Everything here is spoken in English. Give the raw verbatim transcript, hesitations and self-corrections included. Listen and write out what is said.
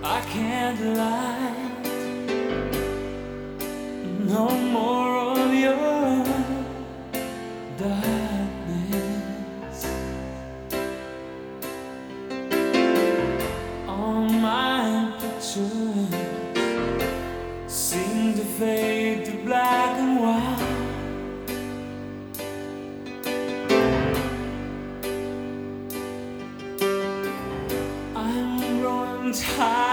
I can't lie. No more of your darkness. All my pictures seem to fade to black and white. I'm growing tired.